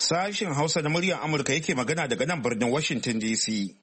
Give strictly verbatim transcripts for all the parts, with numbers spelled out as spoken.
Sashen Hausa na muryar Amurka yake magana daga nan birnin Washington D C.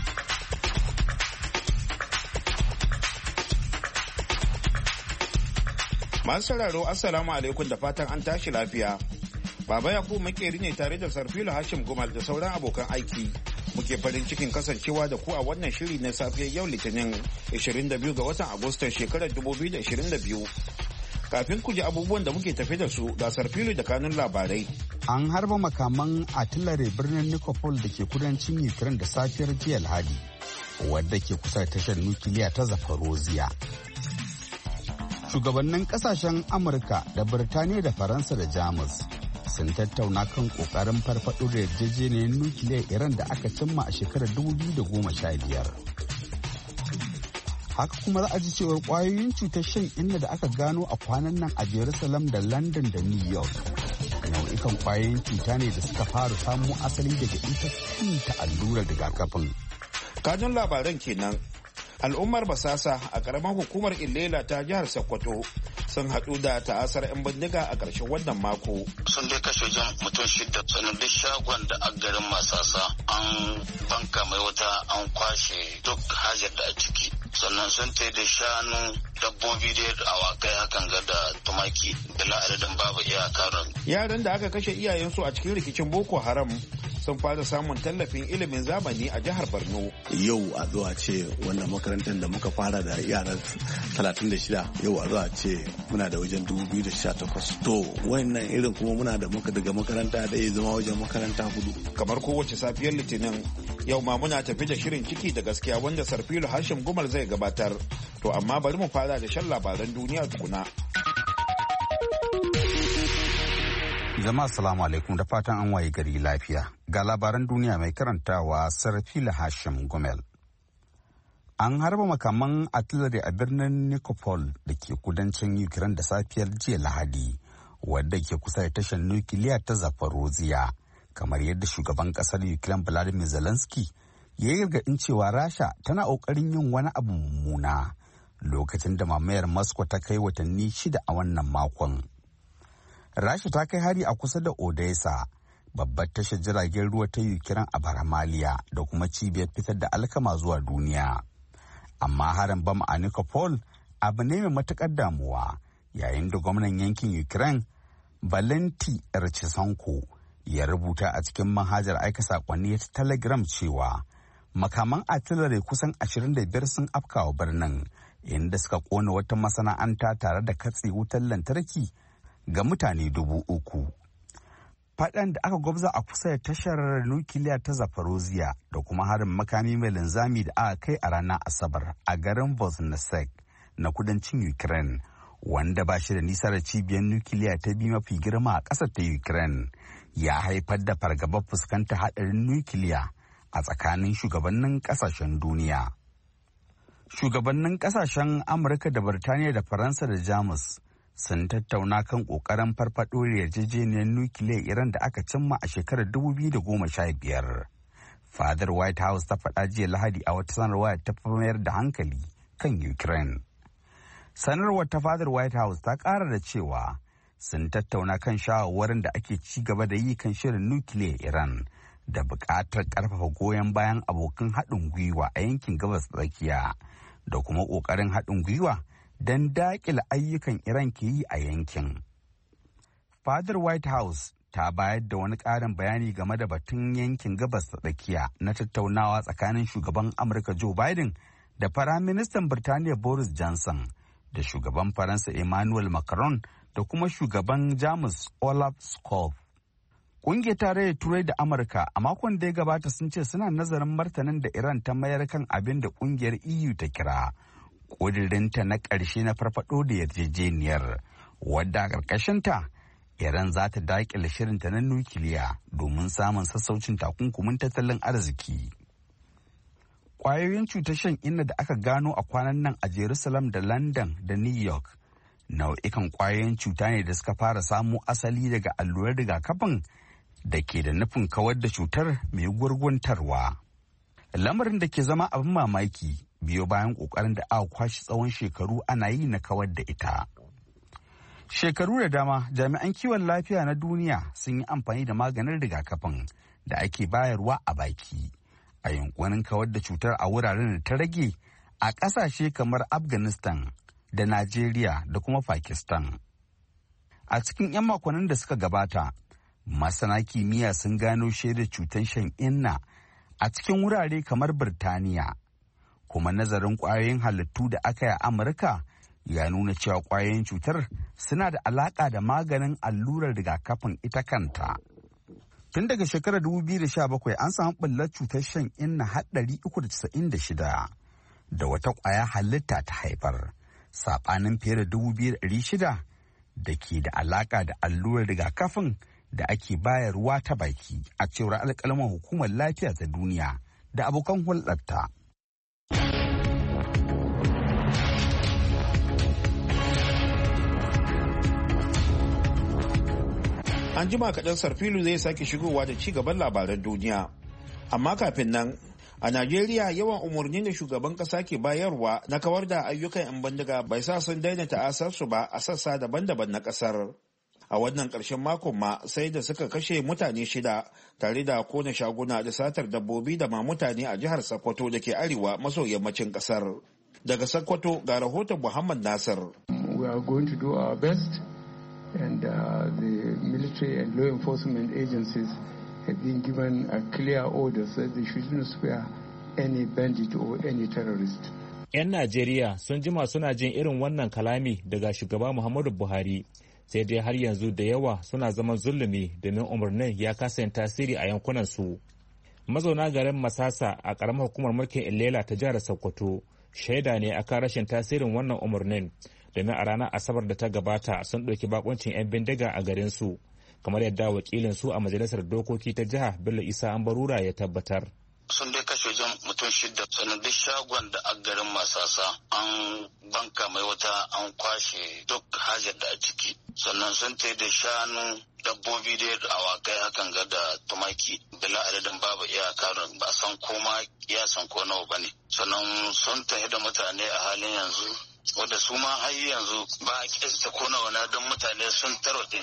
Masu sauraro Assalamu alaikum da fatan an tashi lafiya. Baba Yakubu makeri ne tare da Sarfilo Hashim Gumal da sauran abokan aiki. Muke farin cikin kasancewa da ku a wannan shiri na safiyar yau Litinin ishirin da biyu ga watan Agustan shekarar dubu biyu da ishirin da biyu. Kafin ku ji abubuwan da muke tafe da su da Sarfilo da kanun labarai. An harba makaman atilare birnin Nikopol da ke kudancin Ukraine da safiyar jiya Lahadi, wadda ke kusa da tashar nukiliya ta Zaporozhye. Shugabannin kasashen Amurka da Birtaniya da Faransa da Jamus sun tattauna kan kokarin farfaɗo da yarjejeniyar nukiliyar Iran da aka cimma a shekarar dubu biyu da goma sha biyar. Haka kuma za a ji cewar kwayoyin cutar shan inna da aka gano a kwanan nan a Jerusalem da London da New York. Nau'ikan kwayoyin cuta ne da suka fara samu asali daga ita kanta allurar rigakafin. Kanun labaran kenan. Al'ummar Basasa a ƙaramar hukumar Ilela ta jihar Sokoto sun haɗu da ta'asar 'yan bindiga a ƙarshen wannan mako. Sun dai kashe wajen mutum shida sannan duk shagon da a garin Masasa an banka mai wata an kwashe duk hajar da a ciki. Sannan sun tai da shanu dabbobi da awakai hakan ga da tumaki da la'adadin babu iyaka. Yaran da aka kashe iyayensu a cikin rikicin Boko Haram sun fara samun tallafin ilimin zamani a jihar Borno. Yau a zuwa ce wannan makarantar da muka fara da yaran talatin da shida yau a zuwa ce muna da wajen dubu biyu da sha takwas. To wannan irin kuma muna da muka daga makaranta da ya zama wajen makaranta hudu. Kamar kowace safiyar Litinin yau ma muna tafi da shirin ciki da gaskiya wanda Sarfilo Hashim Gumal zai gabatar. To amma bari mu fara da shan labaran duniya tukuna. Jama'a salamu alaikum da fatan an waye gari lafiya. Ga labaran duniya mai karantawa Sarfila Hashim Gumel. An harba makaman artillery a birnin Nikopol da ke kudancin Ukraine da safiyar jiya Lahadi, wadda ke kusa da tashar nukiliya ta Zaporozhye, kamar yadda shugaban kasar Ukraine Volodymyr Zelensky ya yi gargaɗin cewa Rasha tana ƙoƙarin yin wani abu mummuna lokacin da mamayar Moscow ta kai watanni shida a wannan makon. Rasha ta kai hari a kusa da Odessa, babbar tashar jiragen ruwa ta Ukraine a Baramaliya da kuma cibiyar fitar da alkama zuwa duniya. Amma harin bam a Nikopol abu ne mai matukar damuwa, yayin da gwamnan yankin Ukraine Valenti Yarchesenko ya rubuta a cikin manhajar aika sakonni ta Telegram cewa makaman artillery kusan ashirin da biyar sun afkawa birnin, inda suka kona wata masana'anta tare da katse wutar lantarki ga mutane dubu uku. Faɗan da aka gwabza a kusa da tashar nukiliya ta Zaporozhye da kuma harin makami mai linzami da aka kai a ranar Asabar a garin Voznesek na kudancin Ukraine, wanda ba shi da nisa da cibiyar nukiliya ta biyu mafi girma a ƙasar ta Ukraine, ya haifar da fargabar fuskantar haɗarin nukiliya a tsakanin shugabannin ƙasashen duniya. Shugabannin ƙasashen Amurka da Birtaniya da Faransa da Jamus sun tattauna kan kokarin farfaɗo da yarjejeniyar nukiliyar Iran da aka cimma a shekarar dubu biyu da goma sha biyar. Fadar White House ta faɗa jiya Lahadi a wata sanarwa ta mayar da hankali kan Ukraine. Sanarwar ta Fadar White House ta ƙara da cewa sun tattauna kan shawarwarin da ake ci gaba da yi kan shirin nukiliyar Iran da buƙatar ƙarfafa goyon bayan abokan haɗin gwiwa a yankin gabas tsakiya da kuma ƙoƙarin haɗin gwiwa don daƙile ayyukan Iran ke yi a yankin. Fadar White House ta bayar da wani ƙarin bayani game da batun yankin gabas ta tsakiya na tattaunawa tsakanin shugaban Amurka Joe Biden da Firaministan Birtaniya Boris Johnson da shugaban Faransa Emmanuel Macron da kuma shugaban Jamus Olaf Scholz. Ƙungiyar Tarayyar Turai da Amurka a makon da ya gabata sun ce suna nazarin martanin da Iran ta mayar kan abin da ƙungiyar E U ta kira ƙudurinta na ƙarshe na farfaɗo da yarjejeniyar, wadda a ƙarƙashinta Iran za ta daƙile shirinta na nukiliya domin samun sassaucin takunkumin tattalin arziki. Ƙwayoyin cutar shan inna da aka gano a kwanan nan a Jerusalem da London da New York nau'ikan ƙwayoyin cuta ne da suka fara samo asali daga allurar rigakafin da ke da nufin kawar da cutar mai gurguntarwa. Lamarin da ke zama abin mamaki biyo bayan kokarin da aka kwashi tsawon shekaru ana yi na kawar da ita. Shekaru da dama jami'an kiwon lafiya na duniya sun yi amfani da maganin rigakafin da ake bayarwa a baki a yunkurin kawar da cutar a wuraren da ta rage a ƙasashe kamar Afghanistan da Najeriya da kuma Pakistan. A cikin 'yan makonnin da suka gabata, masana kimiyya sun gano shaidar cutar shan inna a cikin wurare kamar Birtaniya. Kuma nazarin ƙwayoyin halittu da aka yi a Amurka ya nuna cewa ƙwayoyin cutar suna da alaƙa da maganin allurar rigakafin ita kanta. Tun daga shekarar dubu biyu da sha bakwai an samu ɓullar cutar shan inna har ɗari uku da casa'in da shida da wata ƙwaya halitta ta haifar, saɓanin fiye da dubu biyu da ɗari shida da ke da alaƙa da allurar rigakafin da ake bayarwa ta baki, a cewar alƙalaman hukumar lafiya ta duniya da abokan hulɗarta. An jima kaɗan Sarfilu zai sake shigowa da ci gaban labaran duniya. Amma kafin nan, a Najeriya yawan umarnin da shugaban ƙasa ke bayarwa na kawar da ayyukan 'yan bindiga bai sa sun daina ta'asarsu ba a sassa daban-daban na ƙasar. A wannan ƙarshen makon ma sai da suka kashe mutane shida tare da kona shaguna da satar dabbobi da ma mutane a jihar Sokoto da ke arewa maso yammacin ƙasar. Daga Sokoto ga rahoton Muhammad Nasir. We are going to do our best. And uh, the military and law enforcement agencies have been given a clear order that they shouldn't spare any bandit or any terrorist. 'Yan Najeriya sun jima suna jin irin wannan kalami daga shugaba Muhammadu Buhari, sai dai har yanzu da yawa suna zaman zulumi domin umarnin ya kasa yin tasiri a yankunan su. Mazauna garin Masasa a ƙaramar hukumar mulkin Ilela ta jihar Sokoto shaida ne akan rashin tasirin wannan umarnin. Domin a ranar Asabar da ta gabata sun ɗauki bakuncin 'yan bindiga a garin su, kamar yadda wakilin su a majalisar dokoki ta jiha Bello Isa Ambarura ya tabbatar. Sun dai kashe wajen mutum shida, sannan duk shagon da a garin Masasa an banka mai wata an kwashe duk hajar da a ciki, sannan sun tai da shanu, dabbobi da awakai hakan ga da tumaki bila adadin babu iyaka ba san koma ya san ko nawa bane, sannan sun tai da mutane a halin yanzu wadda su ma har yanzu ba a kista ko nawa na don mutane sun tarwade,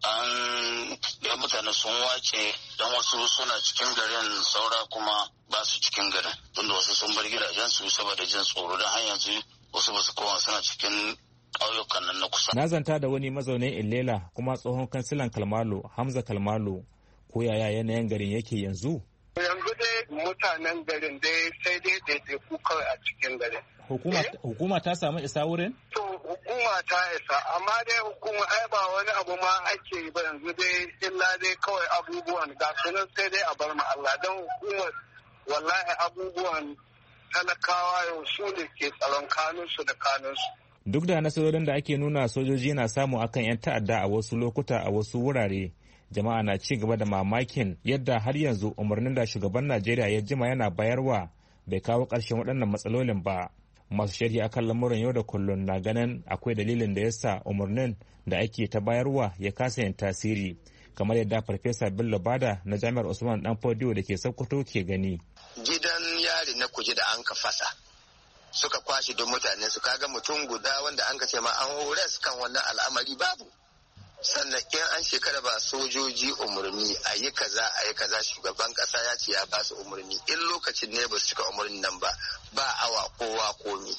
an da mutane sun wace don wasu suna cikin garin saura kuma ba su cikin garin, tunda wasu sun bar gidajensu saboda jin tsoro don har yanzu wasu ba su kowa suna cikin ƙauyukan nan na kusa. Na zanta da wani mazaunin Ilela kuma tsohon kansilan Kalmalo Hamza Kalmalo, ko yaya yanayin garin yake yanzu? Yanzu dai mutanen garin dai sai dai ɗaiɗaiku kawai a cikin garin. Hukuma ta samu isa wurin? To hukuma ta isa, amma dai hukuma ai ba wani abu ma ake yi ba yanzu dai illa dai kawai abubuwan ga sunan sai dai a bar ma Allah don hukumar wallahi abubuwan talakawa yau su ne ke tsaron kanunsu da kanunsu. Duk da nasarorin da ake nuna sojoji na samu akan 'yan ta'adda a wasu lokuta a wasu wurare, jama'a na ci gaba da mamakin yadda har yanzu umarnin da shugaban Najeriya ya jima yana bayarwa bai kawo ƙarshen waɗannan matsalolin ba. Masu sharhi akan lamuran yau da kullum na ganin akwai dalilin da yasa umarnin da ake ta bayarwa ya kasa yin tasiri, kamar yadda Farfesa Bello Bada na Jami'ar Usman Dan Fodiyo da ke Sokoto ke gani. Gidan yari na Kuje da an ka fasa suka kwashe don mutane su, kaga mutum guda wanda an ka ce ma an hore su kan wannan al'amari babu. Sannan in an shekara ba sojoji umarni a yi kaza a yi kaza, shugaban kasa ya ce ya ba su umarni, in lokacin ne ba su cika umarni nan ba ba awa kowa komi.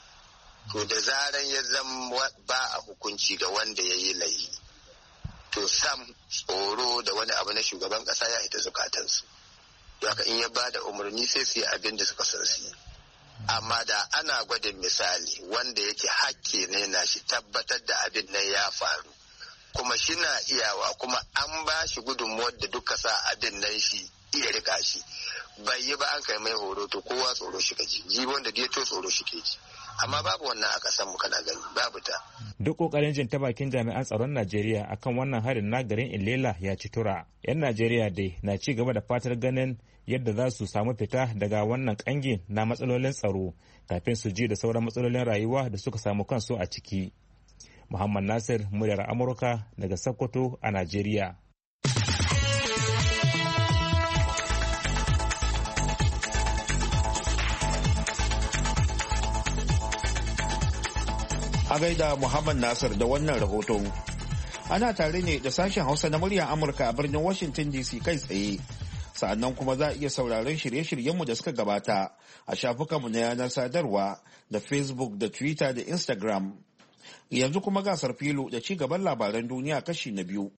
To da zaran ya zama ba a hukunci ga wanda ya yi laifi, to sam tsoro da wani abu na shugaban kasa ya hita zukatansu. Haka in ya ba da umarni sai su yi abin da suka san su yi. Amma da ana gwadin misali wanda yake hakke ne na shi tabbatar da abin nan ya faru, kuma shi na iyawa, kuma an ba shi gudunmuwar da duka sa abin nan shi iya rika shi, bai yi ba an kai mai horo, to kowa tsoro shi ka ji, ji wanda da ya to tsoro shi ke ji. Amma babu wannan a kasan mu kana gani, babu ta. Duk kokarin jin ta bakin jami'an tsaron Najeriya akan wannan harin na garin Ilela ya ci tura. 'Yan Najeriya dai na ci gaba da fatar ganin yadda za su samu fita daga wannan kangin na matsalolin tsaro kafin su ji da sauran matsalolin rayuwa da suka samu kansu a ciki. Muhammad Nasir, muryar Amurka daga Sokoto a Najeriya. A gaida Muhammad Nasir da wannan rahoton. Ana tare ne da sashen Hausa na muryar Amurka a birnin Washington D C kai tsaye. Sa'annan kuma za a iya sauraron shirye-shiryenmu da suka gabata a shafukanmu na yanar sadarwa da Facebook da Twitter da Instagram. Yanzu kuma gasar filo da ci gaban labaran duniya kashi na biyu.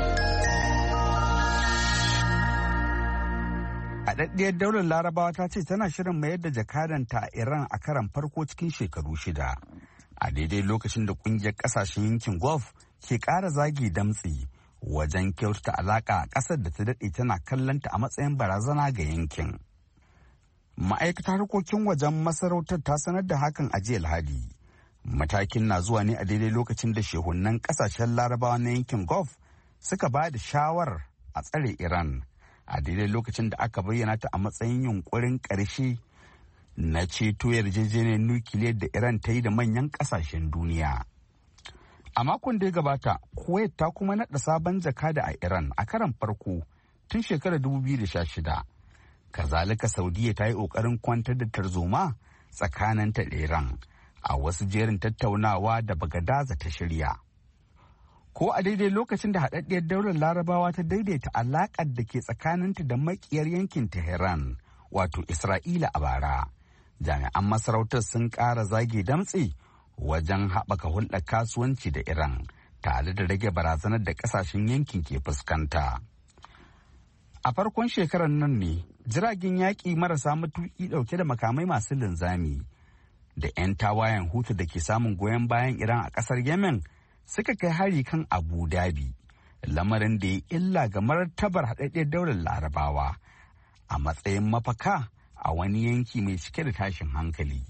Haɗaɗɗiyar daular Larabawa ta ce tana shirin mayar da jakadanta a Iran a karan farko cikin shekaru shida. A daidai lokacin da ƙungiyar ƙasashen yankin Gulf ke ƙara zagi damtsi wajen kyautata alaƙa a ƙasar da ta daɗe tana kallonta a matsayin barazana ga yankin. Ma'aikatar harkokin wajen masarautar ta sanar da hakan a jiya Lahadi. Matakin na zuwa ne a daidai lokacin da shehunan ƙasashen Larabawa na yankin Gulf suka ba da shawarar a tsare Iran a daidai lokacin da aka bayyana ta a matsayin yunkurin ƙarshe na ceto yarjejeniyar nukiliyar da Iran ta yi da manyan ƙasashen duniya. A makon da ya gabata, Kuwait ta kuma naɗa sabon jakada a Iran a karan farko tun shekarar dubu biyu da sha shida. Kazalika Saudiya ta yi ƙoƙarin kwantar da tarzoma tsakaninta da Iran a wasu jerin tattaunawa da Bagadaza ta shirya. Ko a daidai lokacin da haɗaɗɗiyar daular Larabawa ta daidaita alaƙar da ke tsakaninta da maƙiyar yankin Tehran, wato Isra'ila a bara. Jami'an masarautar sun ƙara zage damtse wajen haɓaka hulɗar kasuwanci da Iran tare da rage barazanar da ƙasashen yankin ke fuskanta. A farkon shekarar nan ne jiragen yaƙi marasa matuƙi ɗauke da makamai masu linzami da 'yan tawayen Hutu da ke samun goyon bayan Iran a ƙasar Yemen suka kai hari kan Abu Dhabi, lamarin da ya illa ga martabar haɗaɗɗiyar daular Larabawa a matsayin mafaka a wani yanki mai cike da tashin hankali.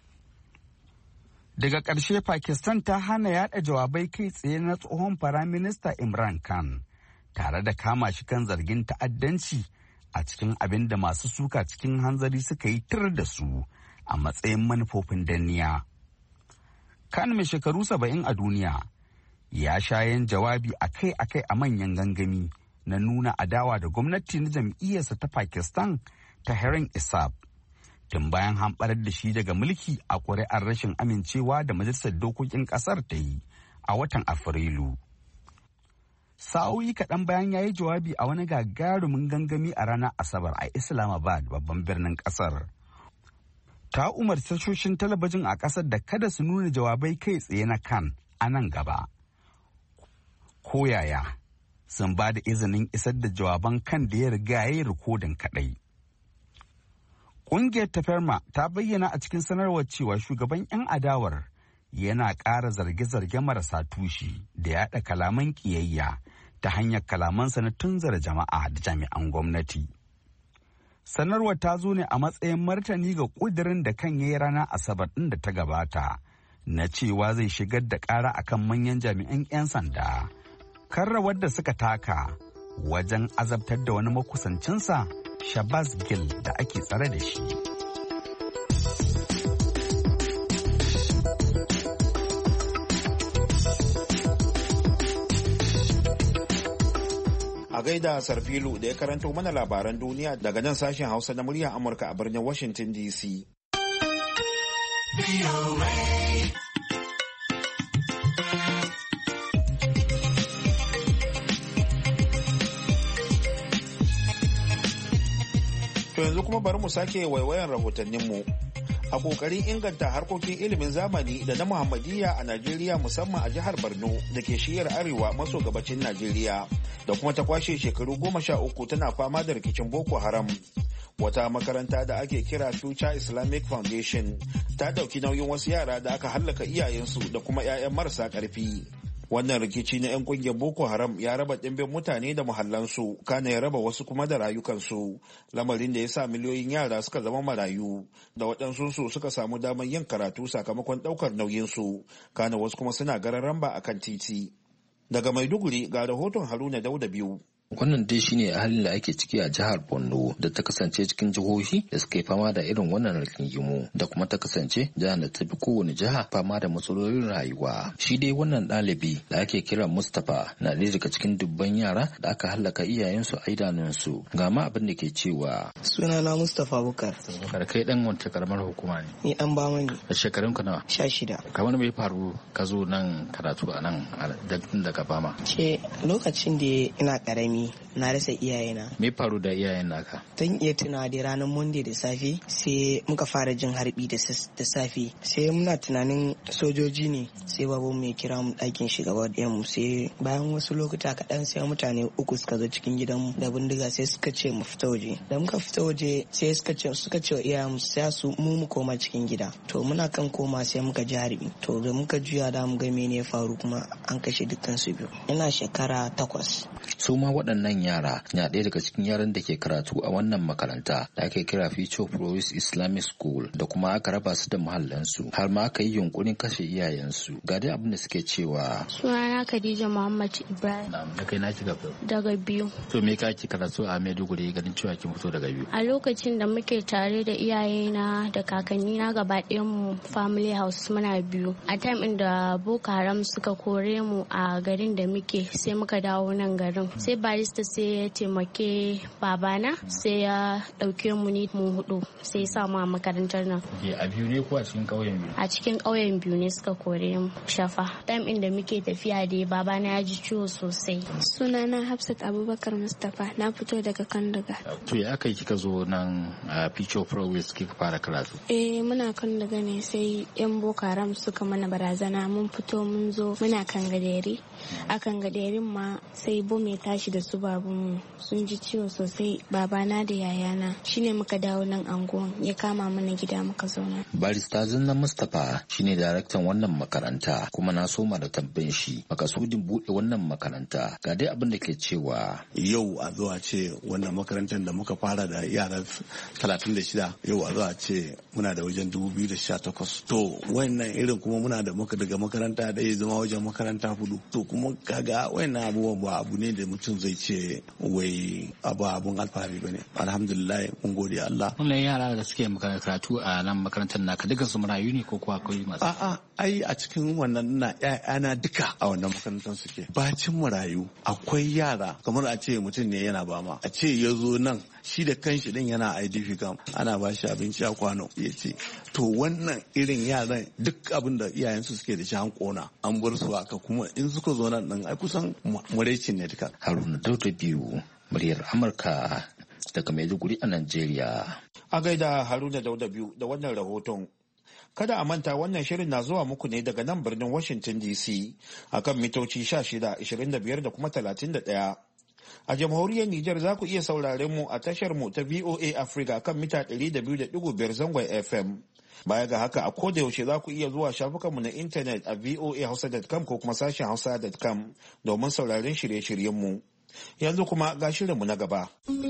Daga ƙarshe Pakistan ta hana yada jawabai kai tsaye na tsohon Firaminista Imran Khan tare da kama shi kan zargin ta'addanci a cikin abin da masu suka cikin hanzari suka yi tir da su a matsayin manufofin danniya. Khan mai shekaru saba'in a duniya ya sha yin jawabi akai-akai a manyan gangami na nuna adawa da gwamnati na jam'iyyarsa ta Pakistan ta Tehreek-e-Insaf tun bayan hamɓarar da shi daga mulki a ƙuri'ar rashin amincewa da majalisar dokokin ƙasar ta yi a watan Afrilu. Sa'o'i kaɗan bayan ya yi jawabi a wani gagarumin gangami a ranar Asabar a Islamabad, babban birnin ƙasar. Ta umarci tashoshin talabijin a ƙasar da kada su nuna jawabai kai tsaye na Khan a nan gaba. Ko yaya sun ba da izinin isar da jawaban Khan da ya riga ya yi rikodin kaɗai. Ƙungiyar Taferma ta bayyana a cikin sanarwar cewa shugaban 'yan adawar yana ƙara zarge-zarge marasa tushe da yaɗa kalaman ƙiyayya ta hanyar kalamansa na tunzara jama'a da jami'an gwamnati. Sanarwar ta zo ne a matsayin martani ga ƙudurin da kan yayi ranar Asabar ɗin da ta gabata na cewa zai shigar da ƙara akan manyan jami'an 'yan sanda kan rawar da suka taka wajen azabtar da wani makusancinsa Shabazz Gill da ake tsare da shi. A gaida Sarfilu da ya karanto mana labaran duniya daga nan sashen Hausa na muryar Amurka a birnin Washington D C. To yanzu kuma bari mu sake waiwayan rahotanninmu. A ƙoƙarin inganta harkokin ilimin zamani da na Muhammadiyya a Najeriya, musamman a jihar Borno da ke shiyar arewa maso gabacin Najeriya, da kuma ta kwashe shekaru goma sha uku tana fama da rikicin Boko Haram. Wata makaranta da ake kira Future Islamic Foundation ta ɗauki nauyin wasu yara da aka hallaka iyayensu da kuma 'ya'yan marasa ƙarfi. Wannan rikici na 'yan kungiyar Boko Haram ya raba ɗimbin mutane da muhallansu, kana ya raba wasu kuma da rayukansu, lamarin da ya sa miliyoyin yara suka zama marayu, da waɗansu su suka samu damar yin karatu sakamakon ɗaukar nauyinsu, kana wasu kuma suna gararan ba a kan titi. Daga Maiduguri ga rahoton Haruna Dauda biyu. Wannan dai shine halin da ake ciki a jihar Borno da ta kasance cikin jihohi da suka yi fama da irin wannan rigingimu da kuma ta kasance jihar da ta fi kowane jiha fama da matsalolin rayuwa. Shi dai wannan ɗalibi da ake kira Mustapha na ɗaya daga cikin dubban yara da aka hallaka iyayensu a idanunsu. Ga ma abin da ke cewa. Sunana Mustapha Bukar. Bukar kai dan wata karamar hukuma ne? Ni dan Bama ne. Da shekarun ka nawa? Sha shida. Kamar me faru ka zo nan karatu a nan daga Bama? Ce lokacin da ina karami na rasa iyayena. Me faru da iyayen naka? Tun iya tuna da ranar Monday da safe sai muka fara jin harbi da safe sai muna tunanin sojoji ne sai babu mai kira mu ɗakin shugaba mu sai bayan wasu lokuta kaɗan sai mutane uku suka zo cikin gidanmu da bindiga sai suka ce mu fita waje. Da muka fita waje sai suka ce suka ce wa iyayenmu sai su mu mu koma cikin gida. To muna kan koma sai muka ji harbi. To da muka juya da mu ga mene ya faru kuma an kashe dukkan su biyu. Ina shekara takwas. Su ma waɗannan yara na ɗaya daga cikin yaran da ke karatu a wannan makaranta da ake kira Future Progress Islamic School da kuma aka raba su da muhallansu har ma aka yi yunkurin kashe iyayensu. Ga dai abin da suke cewa. Sunana Khadija Muhammad Ibrahim. Da kai na kika fito? Daga biyu. To me ka ki karatu a Maiduguri ganin cewa kin fito daga biyu? A lokacin da muke tare da iyayena da kakannina gaba ɗayan mu family house muna biyu. A time ɗin da Boko Haram suka kore mu a garin da muke sai muka dawo nan garin. Sai barista sai ya taimake babana sai ya ɗauke mu ni mu hudu sai ya sa mu a makarantar nan. A biyu ne ko a cikin ƙauyen biyu? A cikin ƙauyen biyu ne suka kore mu shafa. Time ɗin da muke tafiya dai babana ya ji ciwo sosai. Sunana Hafsat Abubakar Mustapha na fito daga Kandaga. To ya aka yi kika zo nan a Future Progress kika fara karatu? Eh muna Kandaga ne sai yan Boko Haram suka mana barazana mun fito mun zo muna Kangaderi. A Kangaderin ma sai bom ya tashi da su babun sun ji ciwo sosai babana da yayana shine muka dawo nan anguwan ya kama mana gida muka zauna. Barista Zanna Mustapha shine daraktan wannan makaranta kuma na soma da tambayin shi makasudin buɗe wannan makaranta ga dai abin da ke cewa. Yau a zuwa ce wannan makarantar da muka fara da yara talatin da shida yau a zuwa ce muna da wajen dubu biyu da sha takwas. To wannan irin kuma muna da muka daga makaranta da ya zama wajen makaranta hudu. To kuma kaga wannan abubuwan ba abu ne da mutum zai ce wai abu abun alfahari bane. Alhamdulillah mun gode Allah. Wannan yara da suke karatu a nan makarantar naka duka su marayu ne ko kuwa akwai masu? A'a ai a cikin wannan na ƴaƴana duka a wannan makarantar suke. Bacin marayu akwai yara kamar a ce mutum ne yana bama a ce ya zo nan shi da kanshi din yana I D P camp ana ba shi abinci a kwano ya ce to wannan irin yaran duk abin da iyayensu suke da shi an kona an bar su haka kuma in suka zo nan din ai kusan muraicin ne duka. Haruna Dauda biyu muryar Amurka daga Maiduguri a Najeriya. A gaida Haruna Dauda biyu da wannan rahoton. Kada a manta wannan shirin na zuwa muku ne daga nan birnin Washington D C akan mitoci sha shida, ashirin da biyar da kuma talatin da ɗaya. A jamhuriyar Nijar za ku iya sauraren mu a tashar mu ta V O A Africa kan mita ɗari da biyu da ɗigo biyar zangon F M. Baya ga haka a koda yaushe za ku iya zuwa shafukanmu na intanet a voa hausa dot com ko kuma sashen hausa dot com domin sauraren shirye-shiryenmu. Yanzu kuma ga shirinmu na gaba.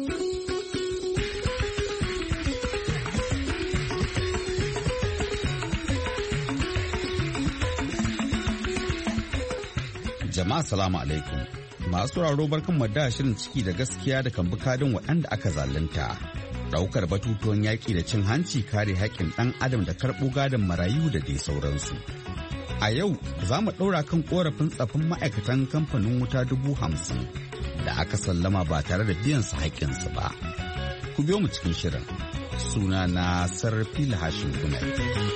Jama'a salamu alaikum. Masu sauraro barkan mu da shirin ciki da gaskiya da kan bukadin waɗanda aka zalunta. Daukar batutuwan yaƙi da cin hanci, kare haƙƙin ɗan adam da karɓo gadon marayu da dai sauransu. A yau za mu ɗaura kan ƙorafin tsafin ma'aikatan kamfanin wuta dubu hamsin da aka sallama ba tare da biyan su haƙƙinsu ba. Ku biyo mu cikin shirin. Suna na Sarfila Hashim Gumel.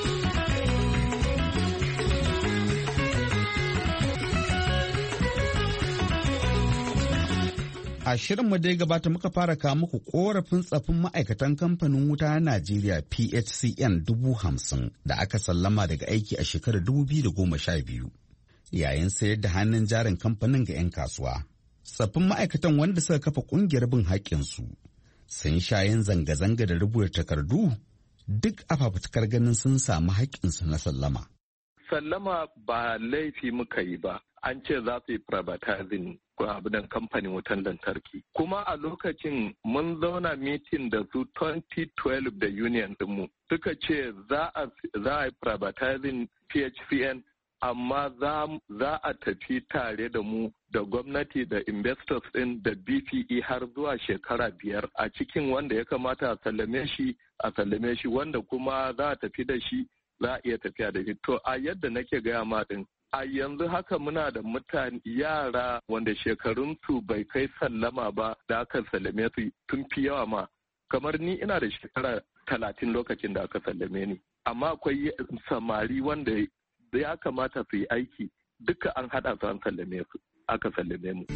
A shirinmu da ya gabata muka fara kawo muku korafin tsafin ma'aikatan kamfanin wuta na Najeriya P H C N dubu hamsin da aka sallama daga aiki a shekarar dubu biyu da goma sha biyu yayin sayar da hannun jarin kamfanin ga 'yan kasuwa. Tsaffin ma'aikatan wanda suka kafa kungiyar bin haƙƙinsu sun sha yin zanga-zanga da rubuta takardu duk a fafutukar ganin sun samu haƙƙinsu na sallama. Sallama ba laifi muka yi ba, an ce za su yi privatizing abinan kamfanin wutan lantarki. Kuma a lokacin mun zauna mitin da su twenty twelve da union dinmu suka ce za a yi privatizing P H C N amma za a tafi tare da mu da gwamnati da investors din da B P E har zuwa shekara biyar a cikin wanda ya kamata a sallame shi a sallame shi wanda kuma za a tafi da shi za a iya tafiya da shi. To a yadda nake gaya ma din a yanzu haka muna da mutane yara wanda shekarunsu bai kai sallama ba da aka sallame su tun fi yawa ma. Kamar ni ina da shekara talatin lokacin da aka sallame ni. Amma akwai samari wanda ya kamata su yi aiki duka an haɗa su an sallame su aka sallame mu.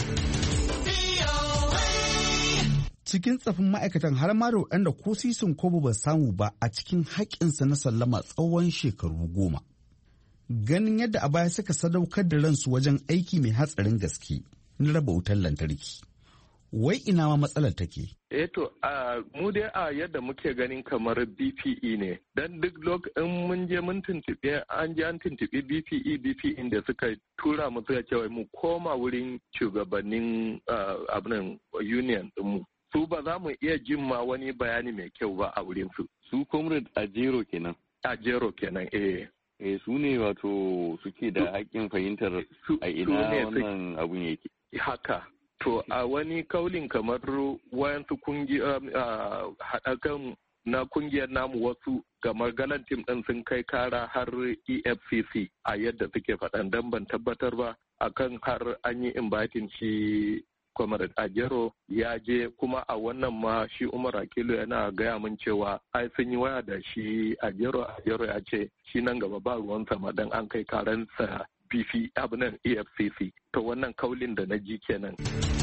Cikin tsafin ma'aikatan har ma da waɗanda ko sisin kobo ba samu ba a cikin haƙƙinsa na sallama tsawon shekaru goma. Ganin yadda a baya suka sadaukar da ransu wajen aiki mai hatsarin gaske na raba wutar lantarki. Wai ina ma matsalar take? Eh to, mu dai a yadda muke ganin kamar B P E ne. Dan duk lokacin mun je mun tuntuɓe an je an tuntuɓi B P E B P E da suka tura mu suka cewa mu koma wurin shugabannin abinan union ɗinmu. Su ba za mu iya jin ma wani bayani mai kyau ba a wurin su. Su comrade Ajero kenan. Ajero kenan eh. Eh su ne wato suke da haƙƙin fahimtar a ina wannan abun yake. Haka. To a wani kaulin kamar wayansu haɗakan na kungiyar namu wasu kamar galantim ɗin sun kai kara har E F C C a yadda suke faɗan don ban tabbatar ba akan har an yi inviting shi Comrade Ajero ya je kuma a wannan ma shi Umar Akilu yana gaya min cewa ai sun yi waya da shi Ajero Ajero ya ce shi nan gaba ba ruwan sama dan an kai karansa B P abinan E F C C to wannan kaulin da na ji kenan.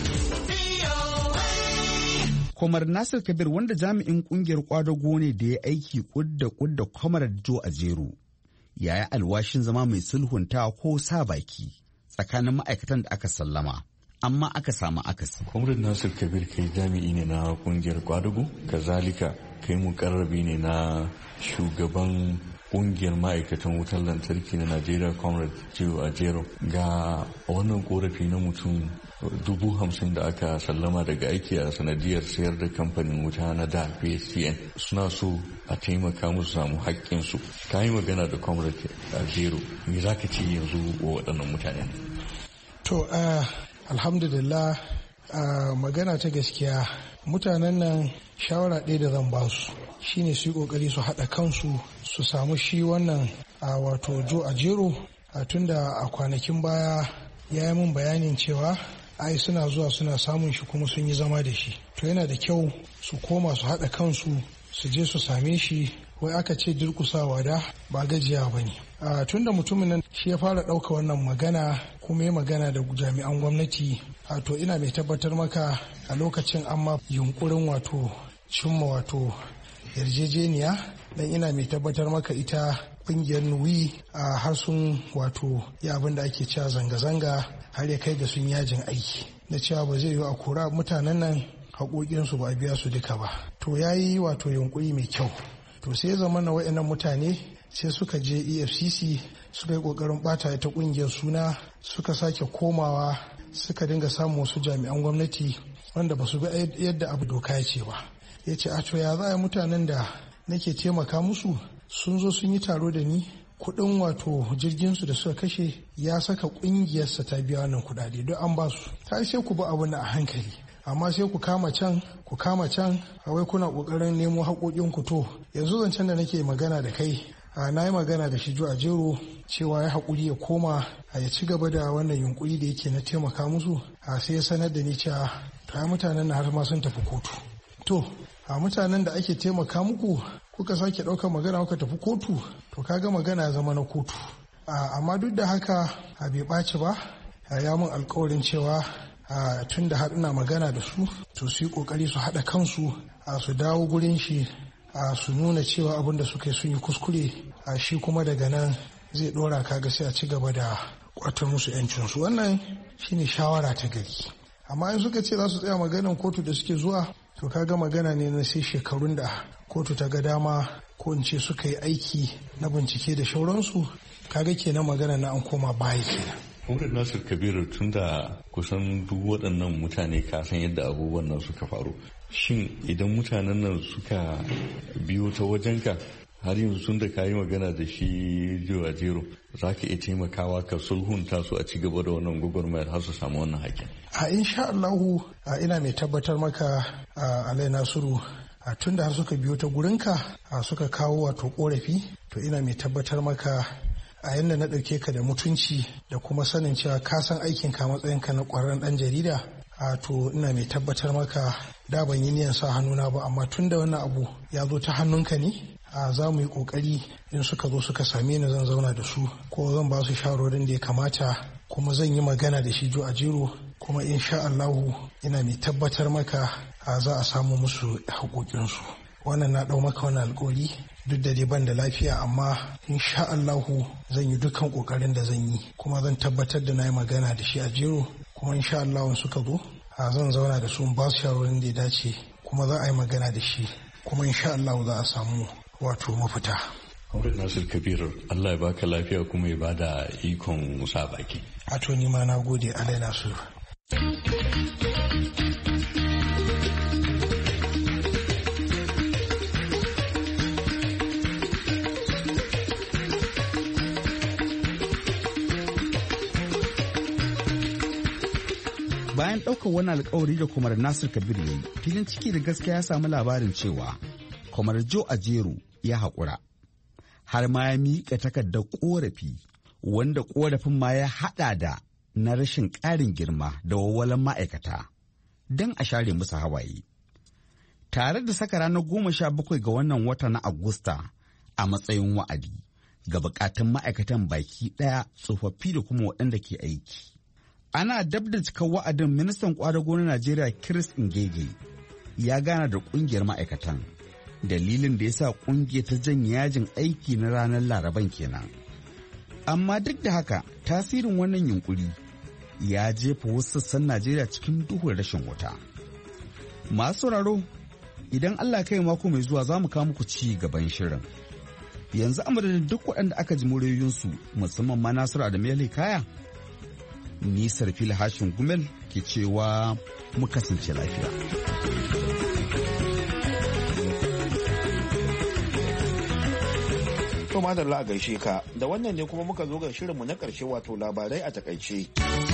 Kwamar Nasir Kabir wanda jami'in kungiyar kwadago ne da ya aiki kudda kudda Kwamar Jo Ajero ya yi alwashin zama mai sulhuntawa ko sa baki tsakanin ma'aikatan da aka sallama. Amma aka samu akasi. Kwamar Nasir Kabir kai jami'i ne na kungiyar kwadago, kazalika kai mukarrabi ne na shugaban kungiyar ma'aikatan wutar lantarki na Najeriya Comrade Jo Ajero. Ga wannan korafi na mutum dubu hamsin da aka sallama daga aiki a sanadiyar sayar da kamfanin wuta na da P S T N suna so a taimaka musu samu haƙƙinsu. Ka yi magana da Comrade Ajero, me za ka ce yanzu wa waɗannan mutane? To, uh, alhamdulillah uh, magana ta gaskiya mutanen nan shawara ɗaya da zan ba su shine su yi ƙoƙari su haɗa kansu su samu shi wannan uh, wato Jo Ajero uh, tunda a kwanakin baya ya yi min bayanin cewa ai suna zuwa suna samun shi kuma sun yi zama da shi to yana da kyau su koma su haɗa kansu su je su same shi wai aka ce durkusawa da ba gajiya ba ne uh, tunda mutumin nan shi ya fara ɗauka wannan magana kuma ya magana da jami'an gwamnati uh, to ina mai tabbatar maka a lokacin an ma yunkurin wato cimma wato yarjejeniya dan ina mai tabbatar maka ita kungiyar nuwi a har sun wato ya abin da ake cewa zanga-zanga har ya kai ga sun yajin aiki na cewa ba zai yi a kora mutanen nan haƙoƙinsu ba a biya su duka ba to ya yi wato yunkuri mai kyau to sai ya zama na wa'annan mutane sai suka je E F C C suka yi ƙoƙarin ɓata ta ƙungiyar suna suka sake komawa suka dinga samun wasu jami'an gwamnati wanda ba su bi yadda abu doka ya ce ba ya ce a to ya za a yi mutanen da nake taimaka musu sun zo sun yi taro da ni kuɗin wato jirginsu da suka kashe ya saka ƙungiyarsa ta biya wannan kuɗaɗe don an ba su ta sai ku bi abin a hankali amma sai ku kama can ku kama can wai kuna ƙoƙarin nemo haƙoƙin ku to yanzu zancen da nake magana da kai a na yi magana da shi Jo Ajero cewa ya haƙuri ya koma a ya ci gaba da wannan yunkuri da yake na taimaka musu a sai ya sanar da ni cewa to ai mutanen na har ma sun tafi kotu to a mutanen da ake taimaka muku kuka sake ɗaukar magana kuka tafi kotu to kaga magana ya zama na kotu amma duk da haka a bai ɓaci ba ya mun alkawarin cewa tun da har ina magana da su to su yi ƙoƙari su haɗa kansu su dawo gurin shi su nuna cewa abin da suka yi sun yi kuskure shi kuma daga nan zai ɗora kaga sai a ci gaba da ƙwatar musu 'yancinsu wannan shine shawara ta gari amma in suka ce za su tsaya maganan kotu da suke zuwa to kaga magana ne na sai shekarun da kotu ta ga dama ko in ce suka yi aiki na bincike da shauransu kaga kenan magana na an koma baya kenan. Umar Nasir Kabiru tun da kusan duk waɗannan mutane ka san yadda abubuwan nan suka faru shin idan mutanen nan suka biyo ta wajenka har yanzu tun da ka yi magana da shi Joe Ajero za ka iya taimakawa ka sulhunta su a ci gaba da wannan gwagwarmayar har su samu wannan haƙƙin. A insha Allahu ina mai tabbatar maka Alai Nasiru tun da har suka biyo ta gurinka suka kawo wato korafi to ina mai tabbatar maka a yadda na ɗauke ka da mutunci da kuma sanin cewa ka san aikin ka matsayinka na ƙwararren ɗan jarida a to ina mai tabbatar maka da ban yi niyan sa hannuna ba amma tun da wannan abu ya zo ta hannunka ne a za mu yi kokari in suka zo suka same ni zan zauna da su ko zan ba su shawarorin da ya kamata kuma zan yi magana da shi Joe Ajero kuma insha Allahu ina mai tabbatar maka a za a samu musu haƙoƙinsu wannan na ɗau maka wani alƙawari duk da dai ban da lafiya amma insha Allahu zan yi dukkan ƙoƙarin da zan yi kuma zan tabbatar da na yi magana da shi Ajero kuma insha Allahu suka zo a zan zauna da su in ba su shawarorin da ya dace kuma za a yi magana da shi kuma insha Allahu za a samu wato mafita. Comrade Nasir Kabir Allah ya baka lafiya kuma ya bada ikon musa baki. A to ni ma na gode Alai Nasiru. Bayan ɗaukar wani alkawari da Kwamar Nasir Kabir ya yi, filin ciki da gaskiya ya samu labarin cewa Kwamar Joe Ajero ya haƙura. Har ma ya miƙa takardar ƙorafi wanda ƙorafin ma ya haɗa da na rashin ƙarin girma da wawalan ma'aikata don a share musu hawaye. Tare da saka ranar goma sha bakwai ga wannan wata na Agusta a matsayin wa'adi ga buƙatun ma'aikatan baki ɗaya tsofaffi da kuma waɗanda ke aiki. Ana dab da cikar wa'adin ministan ƙwadago na Najeriya Chris Ngege ya gana da ƙungiyar ma'aikatan. Dalilin da ya sa ƙungiyar ta janye yajin aiki na ranar Laraban kenan. Amma duk da haka tasirin wannan yunkuri ya jefa wasu sassan Najeriya cikin duhun rashin wuta. Masu sauraro, idan Allah kai mako mai zuwa za mu kawo muku ci gaban shirin. Yanzu a madadin duk waɗanda aka ji muryoyinsu musamman ma Nasiru Adamu Kaya. Ni Sarfil Hashin Gumel ke cewa mu kasance lafiya. To madalla a gaishe ka, da wannan ne kuma muka zo ga shirinmu na ƙarshe wato labarai a takaice.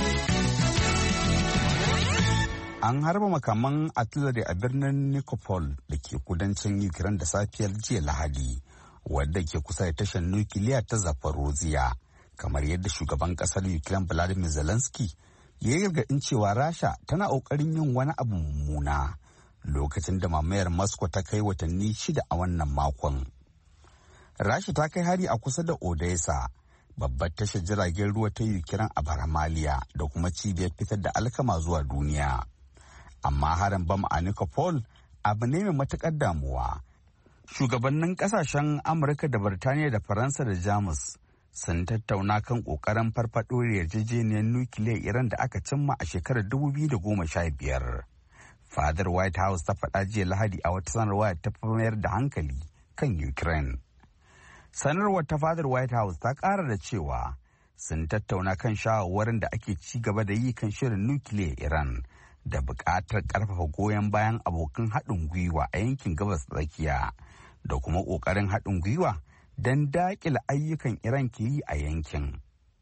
An harba makaman artillery a birnin Nikopol da ke kudancin Ukraine da safiyar jiya Lahadi, wadda ke kusa da tashar nukiliya ta Zaporozhye, kamar yadda shugaban kasar Ukraine Volodymyr Zelensky ya yi gargaɗin cewa Rasha tana ƙoƙarin yin wani abu mummuna lokacin da mamayar Moscow ta kai watanni shida a wannan makon. Rasha ta kai hari a kusa da Odessa, babbar tashar jiragen ruwa ta Ukraine a Baramaliya da kuma cibiyar fitar da alkama zuwa duniya. Amma harin bam a Nikopol abu ne mai matuƙar damuwa. Shugabannin ƙasashen Amurka da Birtaniya da Faransa da Jamus sun tattauna kan ƙoƙarin farfaɗo da yarjejeniyar nukiliyar Iran da aka cimma a shekarar dubu biyu da goma sha biyar. Fadar White House ta faɗa jiya Lahadi a wata sanarwa ta mayar da hankali kan Ukraine. Sanarwar ta fadar White House ta ƙara da cewa sun tattauna kan shawarwarin da ake ci gaba da yi kan shirin nukiliyar Iran da buƙatar ƙarfafa goyon bayan abokan haɗin gwiwa a yankin gabas tsakiya da kuma ƙoƙarin haɗin gwiwa don daƙile ayyukan Iran ke yi a yankin.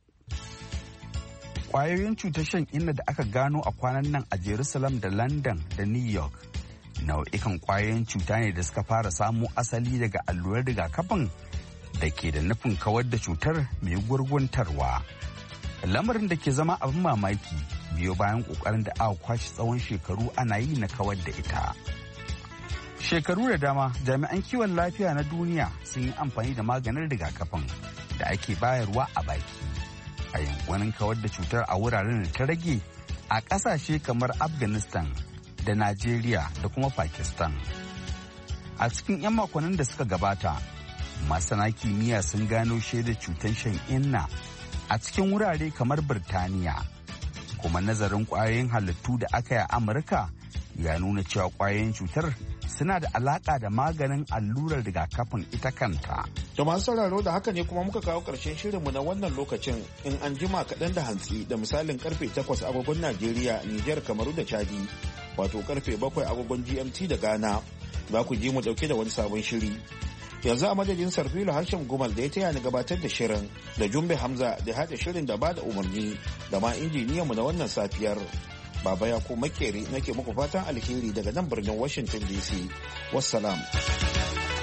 Ƙwayoyin cutar shan inna da aka gano a kwanan nan a Jerusalem da London da New York nau'ikan ƙwayoyin cuta ne da suka fara samo asali daga allurar rigakafin da ke da nufin kawar da cutar mai gurguntarwa. Lamarin da ke zama abin mamaki biyo bayan ƙoƙarin da aka kwashe tsawon shekaru ana yi na kawar da ita. Shekaru da dama jami'an kiwon lafiya na duniya sun yi amfani da maganin rigakafin da ake bayarwa a baki a yankunan kawar da cutar a wuraren da ta rage a ƙasashe kamar Afghanistan da Najeriya da kuma Pakistan. A cikin 'yan makonnin da suka gabata, masana kimiyya sun gano shaidar cutar shan inna a cikin wurare kamar Birtaniya, kuma nazarin ƙwayoyin halittu da aka yi a Amurka ya nuna cewa ƙwayoyin cutar suna da alaƙa da maganin allurar rigakafin ita kanta. Da masu sauraro da haka ne kuma muka kawo ƙarshen shirinmu na wannan lokacin. In an jima kaɗan da hantsi da misalin karfe takwas agogon Najeriya, Nijar, Kamaru da Chadi, wato karfe bakwai agogon G M T da Ghana, za ku ji mu ɗauke da wani sabon shiri. yanzu a madadin Sarfilo Hashim Gumal da ya taya ni gabatar da shirin da Jumbe Hamza da haɗa shirin da ba da umarni da ma injiniyanmu na wannan safiyar. Baba ya ko makeri nake muku fatan alheri daga nan birnin Washington D C. Wassalam.